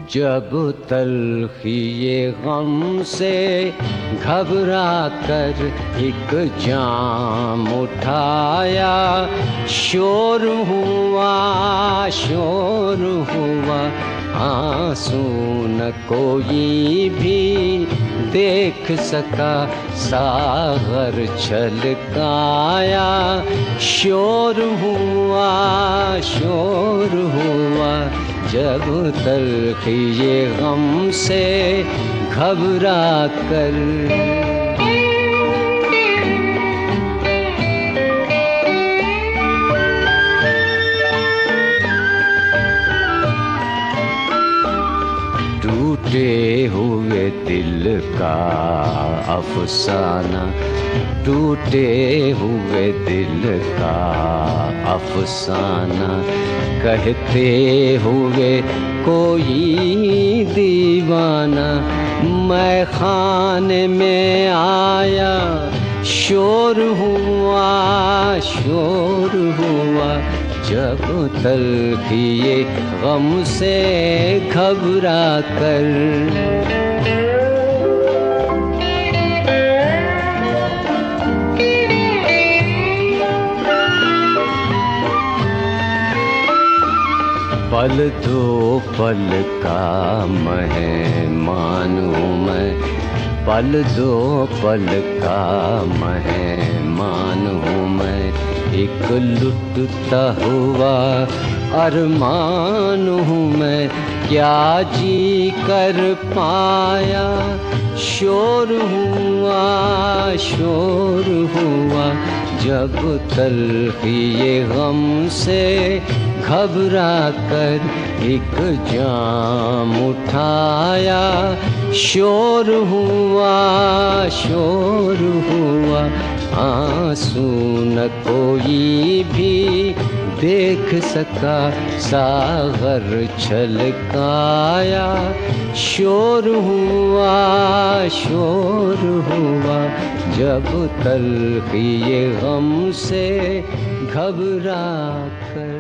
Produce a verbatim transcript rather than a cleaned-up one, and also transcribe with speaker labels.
Speaker 1: जब तलखी ये गम से घबरा कर एक जाम उठाया, शोर हुआ शोर हुआ आंसू न कोई भी देख सका, सागर छलकाया, शोर हुआ शोर हुआ जब तलखी ये गम से घबरा कर। टूटे हुए दिल का अफसाना, टूटे हुए दिल का अफसाना, कहते हुए कोई दीवाना, मैं खाने में आया, शोर हुआ शोर हुआ जब तलखी ये गम से घबरा कर। पल दो पल का मेहमान हूँ मैं, पल दो पल का मेहमान हूँ मैं, एक लुटता हुआ अरमान हूँ मैं, क्या जी कर पाया, शोर हुआ शोर हुआ जब तलखी ये गम से घबरा कर एक जाम उठाया, शोर हुआ शोर हुआ आंसू न कोई भी देख सका, सागर छलकाया, शोर हुआ शोर हुआ जब तलखी ये गम से घबरा कर।